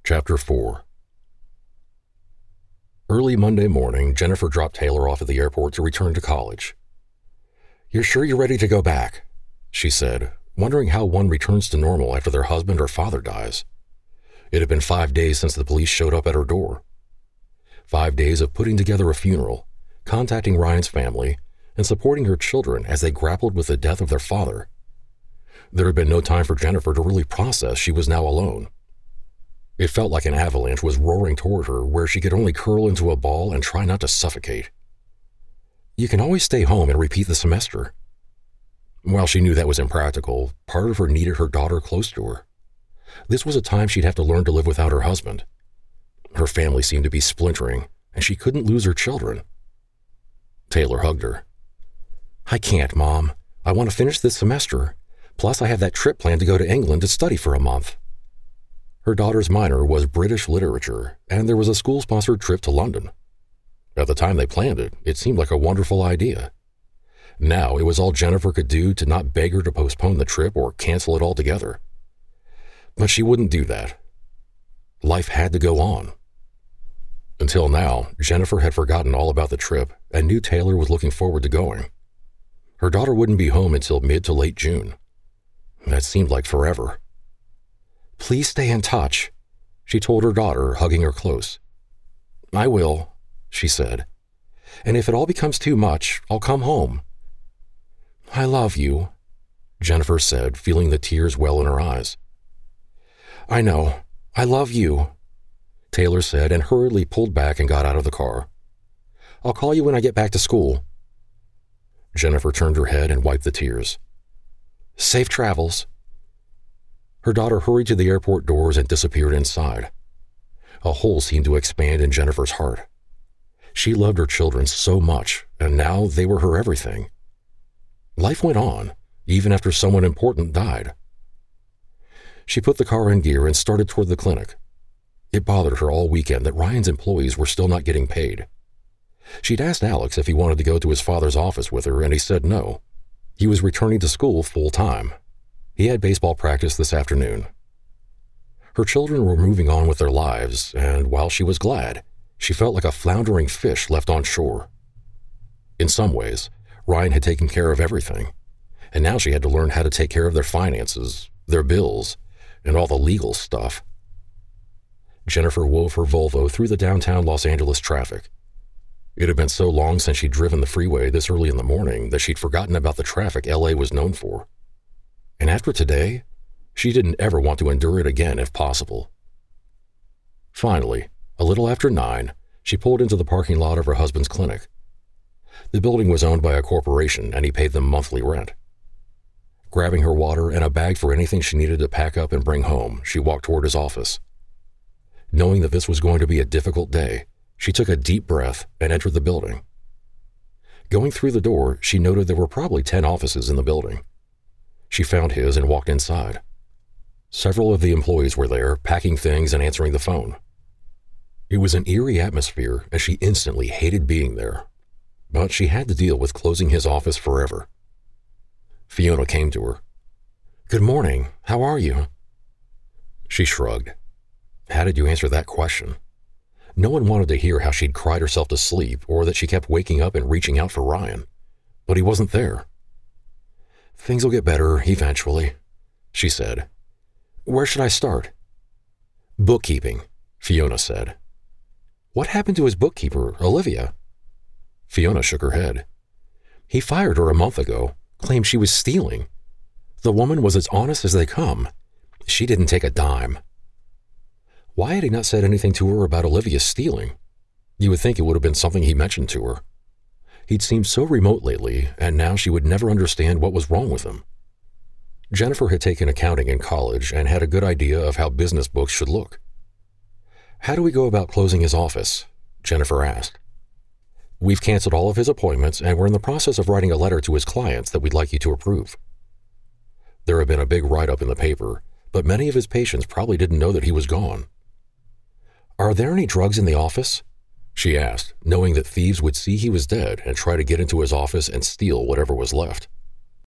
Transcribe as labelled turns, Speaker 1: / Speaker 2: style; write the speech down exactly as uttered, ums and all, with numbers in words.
Speaker 1: Chapter four. Early Monday morning, Jennifer dropped Taylor off at the airport to return to college. "You're sure you're ready to go back?" she said, wondering how one returns to normal after their husband or father dies. It had been five days since the police showed up at her door. Five days of putting together a funeral, contacting Ryan's family, and supporting her children as they grappled with the death of their father. There had been no time for Jennifer to really process she was now alone. It felt like an avalanche was roaring toward her where she could only curl into a ball and try not to suffocate. You can always stay home and repeat the semester. While she knew that was impractical, part of her needed her daughter close to her. This was a time she'd have to learn to live without her husband. Her family seemed to be splintering, and she couldn't lose her children. Taylor hugged her. "I can't, Mom. I want to finish this semester. Plus, I have that trip planned to go to England to study for a month." Her daughter's minor was British literature, and there was a school-sponsored trip to London. At the time they planned it, it seemed like a wonderful idea. Now it was all Jennifer could do to not beg her to postpone the trip or cancel it altogether. But she wouldn't do that. Life had to go on. Until now, Jennifer had forgotten all about the trip and knew Taylor was looking forward to going. Her daughter wouldn't be home until mid to late June. That seemed like forever. "Please stay in touch," she told her daughter, hugging her close. "I will," she said. "And if it all becomes too much, I'll come home." "I love you," Jennifer said, feeling the tears well in her eyes. "I know. I love you," Taylor said and hurriedly pulled back and got out of the car. "I'll call you when I get back to school." Jennifer turned her head and wiped the tears. "Safe travels." Her daughter hurried to the airport doors and disappeared inside. A hole seemed to expand in Jennifer's heart. She loved her children so much, and now they were her everything. Life went on, even after someone important died. She put the car in gear and started toward the clinic. It bothered her all weekend that Ryan's employees were still not getting paid. She'd asked Alex if he wanted to go to his father's office with her, and he said no. He was returning to school full-time. He had baseball practice this afternoon. Her children were moving on with their lives, and while she was glad, she felt like a floundering fish left on shore. In some ways, Ryan had taken care of everything, and now she had to learn how to take care of their finances, their bills, and all the legal stuff. Jennifer wove her Volvo through the downtown Los Angeles traffic. It had been so long since she'd driven the freeway this early in the morning that she'd forgotten about the traffic L A was known for. And after today, she didn't ever want to endure it again if possible. Finally, a little after nine, she pulled into the parking lot of her husband's clinic. The building was owned by a corporation, and he paid them monthly rent. Grabbing her water and a bag for anything she needed to pack up and bring home, she walked toward his office. Knowing that this was going to be a difficult day, she took a deep breath and entered the building. Going through the door, she noted there were probably ten offices in the building. She found his and walked inside. Several of the employees were there, packing things and answering the phone. It was an eerie atmosphere, and she instantly hated being there. But she had to deal with closing his office forever. Fiona came to her. "Good morning. How are you?" She shrugged. How did you answer that question? No one wanted to hear how she'd cried herself to sleep or that she kept waking up and reaching out for Ryan. But he wasn't there. "Things will get better eventually," she said. "Where should I start?" "Bookkeeping," Fiona said. "What happened to his bookkeeper, Olivia?" Fiona shook her head. "He fired her a month ago, claimed she was stealing. The woman was as honest as they come. She didn't take a dime." Why had he not said anything to her about Olivia stealing? You would think it would have been something he mentioned to her. He'd seemed so remote lately, and now she would never understand what was wrong with him. Jennifer had taken accounting in college and had a good idea of how business books should look. "How do we go about closing his office?" Jennifer asked. "We've canceled all of his appointments, and we're in the process of writing a letter to his clients that we'd like you to approve." There had been a big write-up in the paper, but many of his patients probably didn't know that he was gone. "Are there any drugs in the office?" she asked, knowing that thieves would see he was dead and try to get into his office and steal whatever was left.